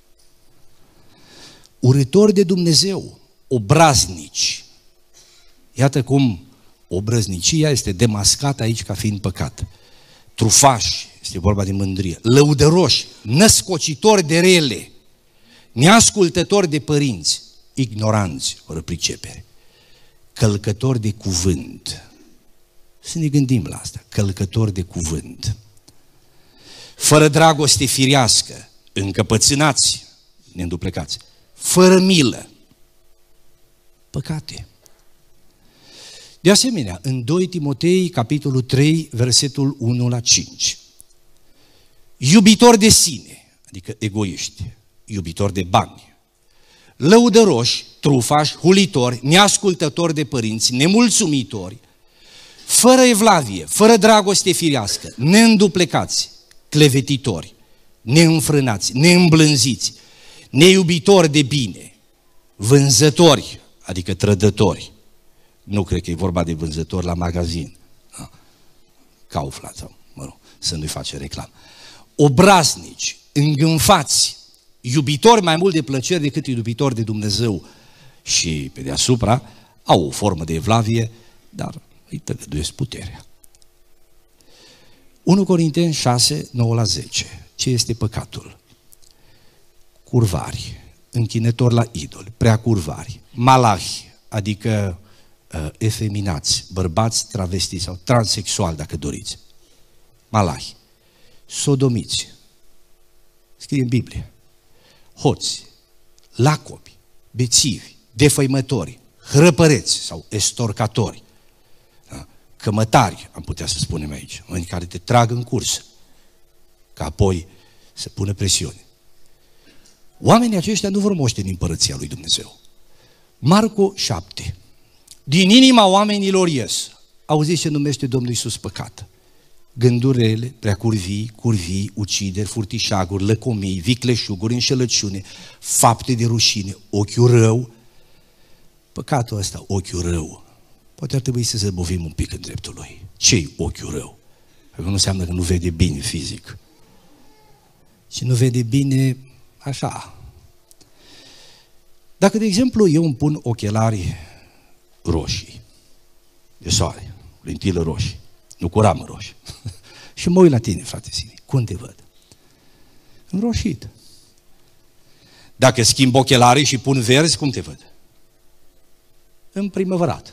Urători de Dumnezeu, obraznici. Iată cum obrăznicia este demascată aici ca fiind păcat. Trufași, este vorba de mândrie. Lăudăroși, născocitori de rele, neascultători de părinți, ignoranți, fără pricepere, călcători de cuvânt. Să ne gândim la asta, călcători de cuvânt. Fără dragoste firească, încăpățânați, neînduplecați, fără milă, păcate. De asemenea, în doi Timotei, capitolul trei, versetul unu la cinci, iubitori de sine, adică egoiști, iubitori de bani, lăudăroși, trufași, hulitori, neascultători de părinți, nemulțumitori, fără evlavie, fără dragoste firească, neînduplecați, clevetitori, neînfrânați, neîmblânziți, neiubitori de bine, vânzători, adică trădători. Nu cred că e vorba de vânzători la magazin, Kaufland sau, mă rog, să nu-i face reclamă. Obraznici, îngânfați, iubitori mai mult de plăceri decât iubitori de Dumnezeu și pe deasupra, au o formă de evlavie, dar îi tăgăduiesc puterea. unu Corinteni șase, nouă la zece. Ce este păcatul? Curvari, închinători la idoli, prea curvari, malahi, adică uh, efeminați, bărbați travestiți sau transexuali, dacă doriți, malahi, sodomiți, scrie în Biblie, hoți, lacobi, bețivi, defăimători, hrăpăreți sau estorcatori, da? Cămătari, am putea să spunem aici, oameni care te trag în cursă, ca apoi să pună presiune. Oamenii aceștia nu vor moșteni împărăția lui Dumnezeu. Marcu șapte. Din inima oamenilor ies. Auziți ce numește Domnul Iisus păcat? Gânduri rele, prea curvii, curvii, ucideri, furtișaguri, lăcomii, vicleșuguri, înșelăciune, fapte de rușine, ochiul rău. Păcatul ăsta, ochiul rău, poate ar trebui să zăbovim un pic în dreptul lui. Ce-i ochiul rău? Că nu înseamnă că nu vede bine fizic. Și nu vede bine așa. Dacă, de exemplu, eu îmi pun ochelari roșii, de soare, lentilă roșii, nu cu ramă roșii, și mă uit la tine, frate Simi, cum te văd? Înroșit. Dacă schimb ochelarii și pun verzi, cum te văd? Împrimăvărat.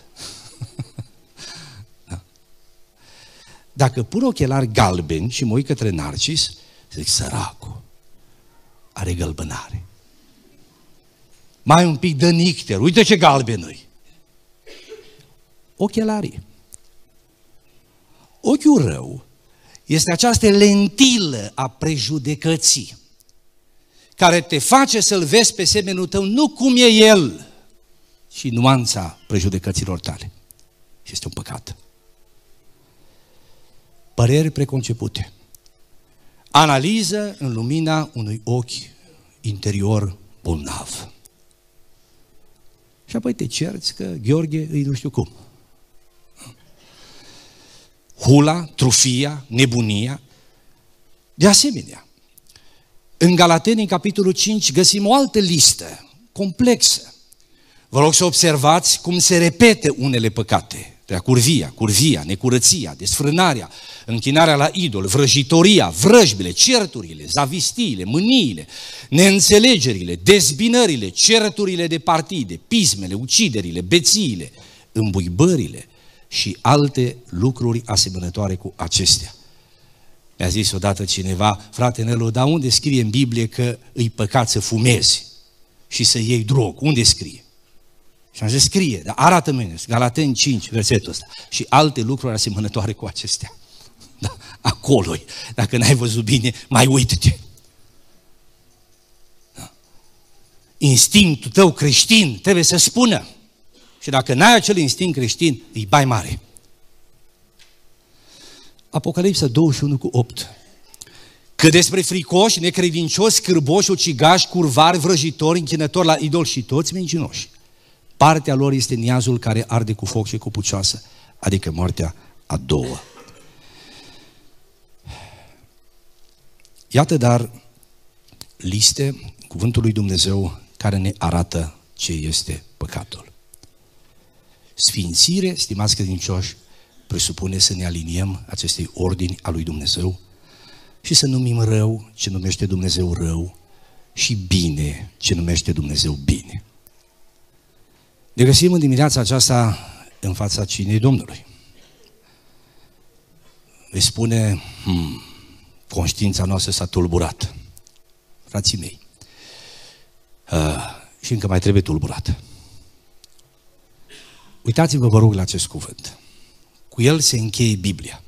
Da. Dacă pun ochelari galbeni și mă uit către Narcis, zic, săracul, are gălbânare. Mai un pic de nicter, uite ce galben-i. Ochelarii. Ochiul rău este această lentilă a prejudecății care te face să-l vezi pe semenul tău nu cum e el, ci nuanța prejudecăților tale. Și este un păcat. Păreri preconcepute. Analiză în lumina unui ochi interior bolnav. Și apoi te cerți că Gheorghe îi nu știu cum. Hula, trufia, nebunia. De asemenea, în Galateni, în capitolul cinci, găsim o altă listă complexă. Vă rog să observați cum se repete unele păcate. Curvia, curvia, necurăția, desfrânarea, închinarea la idol, vrăjitoria, vrăjbile, certurile, zavistiile, mâniile, neînțelegerile, dezbinările, certurile de partide, pismele, uciderile, bețiile, îmbuibările și alte lucruri asemănătoare cu acestea. Mi-a zis odată cineva, frate Nelu, dar unde scrie în Biblie că îi păcat să fumezi și să iei drog? Unde scrie? Și am zis, scrie, dar arată-mi, Galateni cinci, versetul ăsta, și alte lucruri asemănătoare cu acestea. Da, acolo-i. Dacă n-ai văzut bine, mai uită-te. Da. Instinctul tău creștin trebuie să spună. Și dacă n-ai acel instinct creștin, îi bai mare. Apocalipsa douăzeci și unu cu opt. Că despre fricoși, necredincioși, scârboși, ucigași, curvari, vrăjitori, închinători la idol și toți mincinoși. Partea lor este niazul care arde cu foc și cu pucioasă, adică moartea a doua. Iată dar liste cuvântul lui Dumnezeu care ne arată ce este păcatul. Sfințire, stimați credincioși, presupune să ne aliniem acestei ordini a lui Dumnezeu și să numim rău ce numește Dumnezeu rău și bine ce numește Dumnezeu bine. Ne găsim în dimineața aceasta în fața cinei Domnului. Îi spune, hmm, conștiința noastră s-a tulburat. Frații mei, uh, și încă mai trebuie tulburată. Uitați-vă, vă rog, la acest cuvânt. Cu el se încheie Biblia.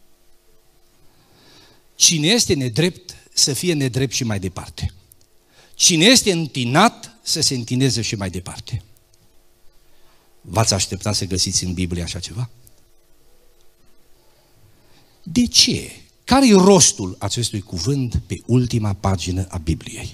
Cine este nedrept, să fie nedrept și mai departe. Cine este întinat, să se întineze și mai departe. V-ați așteptat să găsiți în Biblie așa ceva? De ce? Care e rostul acestui cuvânt pe ultima pagină a Bibliei?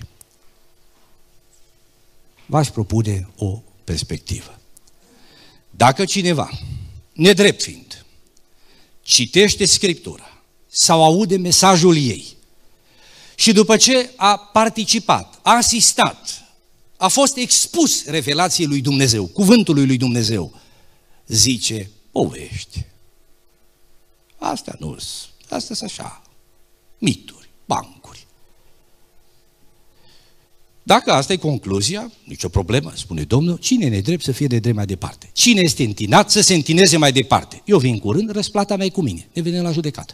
V-aș propune o perspectivă. Dacă cineva, nedrept fiind, citește Scriptura sau aude mesajul ei și după ce a participat, a asistat, a fost expus revelației lui Dumnezeu, cuvântului lui Dumnezeu, zice, povești. Astea nu sunt, astea sunt așa, mituri, bancuri. Dacă asta e concluzia, nicio problemă, spune Domnul, cine e nedrept să fie de drept mai departe. Cine este întinat să se întineze mai departe. Eu vin curând, răsplata mea e cu mine. Ne vedem la judecată.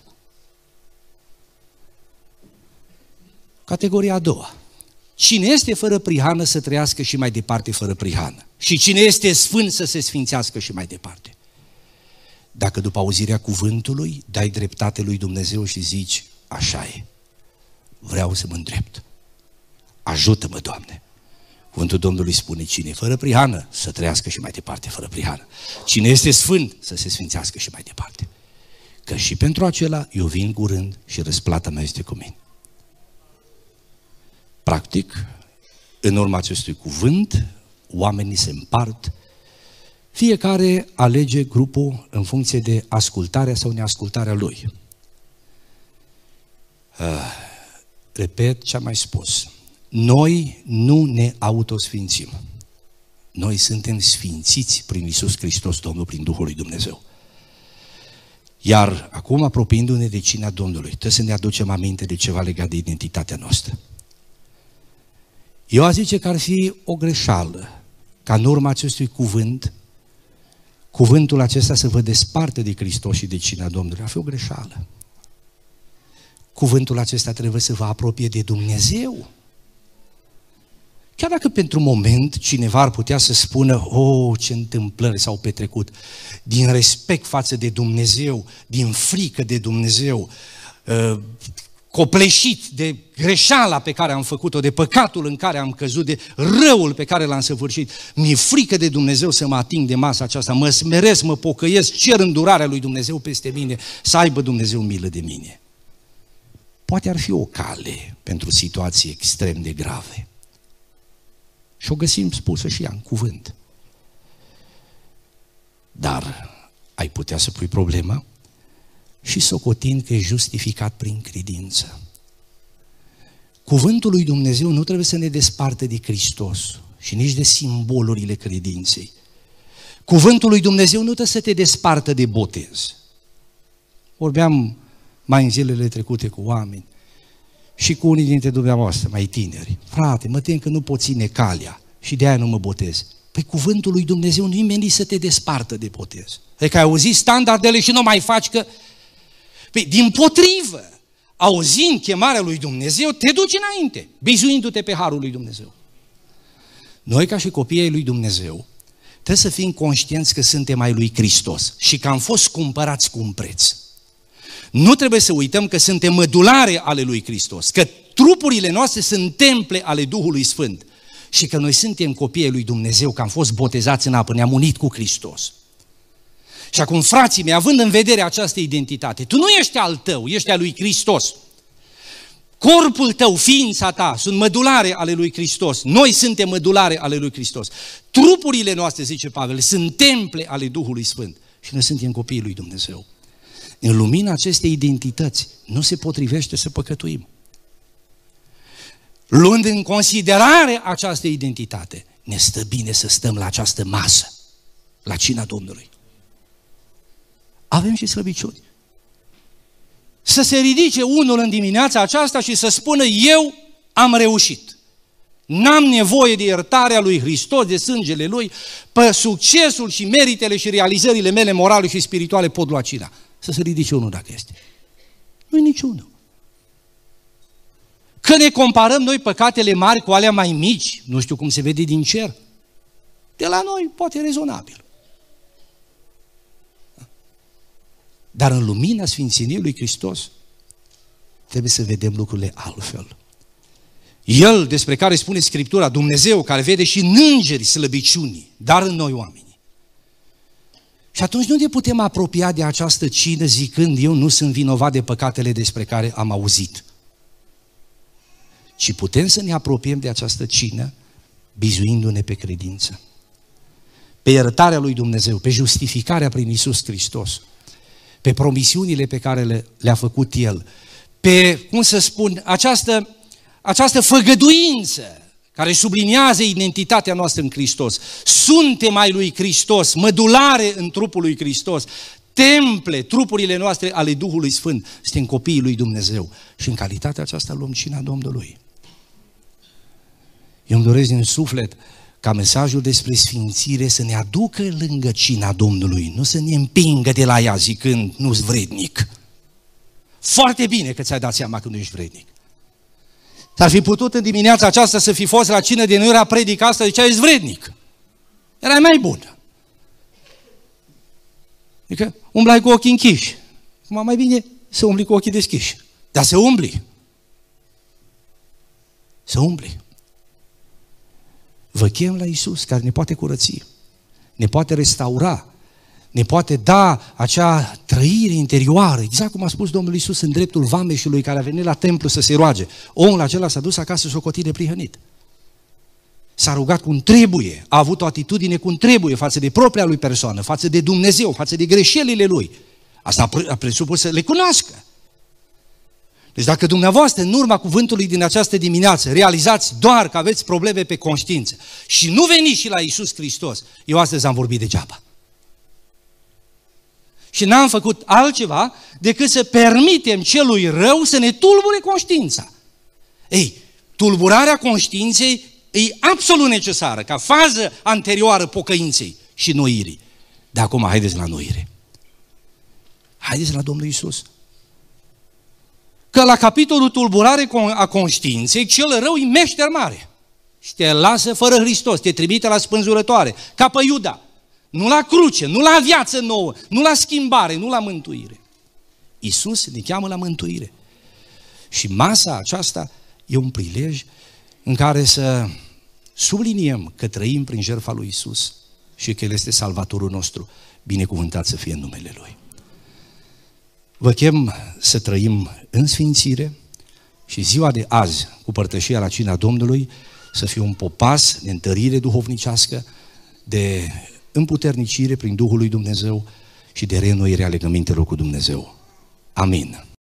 Categoria a doua. Cine este fără prihană să trăiască și mai departe fără prihană. Și cine este sfânt să se sfințească și mai departe. Dacă după auzirea cuvântului dai dreptate lui Dumnezeu și zici, așa e, vreau să mă îndrept. Ajută-mă, Doamne! Cuvântul Domnului spune, cine e fără prihană să trăiască și mai departe fără prihană. Cine este sfânt să se sfințească și mai departe. Că și pentru acela eu vin curând și răsplata mea este cu mine. Practic, în urma acestui cuvânt, oamenii se împart, fiecare alege grupul în funcție de ascultarea sau neascultarea lui. Uh, repet ce am mai spus. Noi nu ne autosfințim. Noi suntem sfințiți prin Iisus Hristos, Domnul, prin Duhul lui Dumnezeu. Iar acum, apropiindu-ne de cina Domnului, trebuie să ne aducem aminte de ceva legat de identitatea noastră. Eu aș zice că ar fi o greșeală ca în urma acestui cuvânt, cuvântul acesta să vă desparte de Hristos și de cina Domnului. Ar fi o greșeală. Cuvântul acesta trebuie să vă apropie de Dumnezeu. Chiar dacă pentru moment cineva ar putea să spună, oh, ce întâmplări s-au petrecut, din respect față de Dumnezeu, din frică de Dumnezeu, copleșit de greșeala pe care am făcut-o, de păcatul în care am căzut, de răul pe care l-am săvârșit, mi-e frică de Dumnezeu să mă ating de masa aceasta, mă smeresc, mă pocăiesc, cer îndurarea lui Dumnezeu peste mine, să aibă Dumnezeu milă de mine. Poate ar fi o cale pentru situații extrem de grave. Și o găsim spusă și ea în cuvânt. Dar ai putea să pui problema și socotind că e justificat prin credință. Cuvântul lui Dumnezeu nu trebuie să ne despartă de Hristos și nici de simbolurile credinței. Cuvântul lui Dumnezeu nu trebuie să te despartă de botez. Vorbeam mai în zilele trecute cu oameni și cu unii dintre dumneavoastră, mai tineri. Frate, mă tem că nu pot ține calea și de aia nu mă botez. Păi cuvântul lui Dumnezeu nu-i menit să te despartă de botez. Adică ai auzit standardele și nu mai faci că... Păi dimpotrivă, auzind chemarea lui Dumnezeu, te duci înainte, bizuindu-te pe harul lui Dumnezeu. Noi ca și copiii lui Dumnezeu trebuie să fim conștienți că suntem ai lui Hristos și că am fost cumpărați cu un preț. Nu trebuie să uităm că suntem mădulare ale lui Hristos, că trupurile noastre sunt temple ale Duhului Sfânt și că noi suntem copiii lui Dumnezeu, că am fost botezați în apă, ne-am unit cu Hristos. Și acum, frații mei, având în vedere această identitate, tu nu ești al tău, ești al lui Hristos. Corpul tău, ființa ta, sunt mădulare ale lui Hristos. Noi suntem mădulare ale lui Hristos. Trupurile noastre, zice Pavel, sunt temple ale Duhului Sfânt. Și noi suntem copiii lui Dumnezeu. În lumina acestei identități, nu se potrivește să păcătuim. Luând în considerare această identitate, ne stă bine să stăm la această masă, la cina Domnului. Avem și slăbiciuni. Să se ridice unul în dimineața aceasta și să spună, eu am reușit. N-am nevoie de iertarea lui Hristos, de sângele lui, pe succesul și meritele și realizările mele morale și spirituale pot lua cina. Să se ridice unul dacă este. Nu-i niciunul. Că ne comparăm noi păcatele mari cu alea mai mici, nu știu cum se vede din cer, de la noi poate rezonabil. Dar în lumina sfințeniei lui Hristos trebuie să vedem lucrurile altfel. El, despre care spune Scriptura, Dumnezeu, care vede și în îngeri slăbiciunii, dar în noi oameni. Și atunci nu ne putem apropia de această cină zicând, eu nu sunt vinovat de păcatele despre care am auzit. Ci putem să ne apropiem de această cină bizuindu-ne pe credință, pe iertarea lui Dumnezeu, pe justificarea prin Iisus Hristos, pe promisiunile pe care le, le-a făcut El, pe, cum să spun, această, această făgăduință care subliniază identitatea noastră în Hristos. Suntem ai lui Hristos, mădulare în trupul lui Hristos, temple, trupurile noastre ale Duhului Sfânt. Suntem copiii lui Dumnezeu și în calitatea aceasta luăm cina Domnului. Eu îmi doresc din suflet ca mesajul despre sfințire să ne aducă lângă cina Domnului, nu să ne împingă de la ea zicând, nu-s vrednic. Foarte bine că ți-ai dat seama că nu ești vrednic. S-ar fi putut în dimineața aceasta să fi fost la cină de nu era predica asta, zicea, ești vrednic. Era mai bun. Adică umblai cu ochii închiși. Acum mai bine să umbli cu ochii deschiși. Dar să umbli. Să umbli. Vă chem la Iisus care ne poate curăți, ne poate restaura, ne poate da acea trăire interioară, exact cum a spus Domnul Iisus în dreptul vameșului care a venit la templu să se roage. Omul acela s-a dus acasă socotit neprihănit. S-a rugat cum trebuie, a avut o atitudine cum trebuie față de propria lui persoană, față de Dumnezeu, față de greșelile lui. Asta a presupus să le cunoască. Deci dacă dumneavoastră, în urma cuvântului din această dimineață, realizați doar că aveți probleme pe conștiință și nu veniți și la Iisus Hristos, eu astăzi am vorbit degeaba. Și n-am făcut altceva decât să permitem celui rău să ne tulbure conștiința. Ei, tulburarea conștiinței e absolut necesară, ca fază anterioară pocăinței și noirii. Dar acum haideți la noire. Haideți la Domnul Iisus. Că la capitolul tulburare a conștiinței, cel rău e meșter mare. Și te lasă fără Hristos, te trimite la spânzurătoare, ca pe Iuda. Nu la cruce, nu la viață nouă, nu la schimbare, nu la mântuire. Iisus ne cheamă la mântuire. Și masa aceasta e un prilej în care să subliniem că trăim prin jertfa lui Iisus și că El este salvatorul nostru. Binecuvântat să fie în numele Lui. Vă chem să trăim în sfințire și ziua de azi, cu părtășia la cina Domnului, să fie un popas de întărire duhovnicească, de împuternicire prin Duhul lui Dumnezeu și de reînnoire a legămintelor cu Dumnezeu. Amin.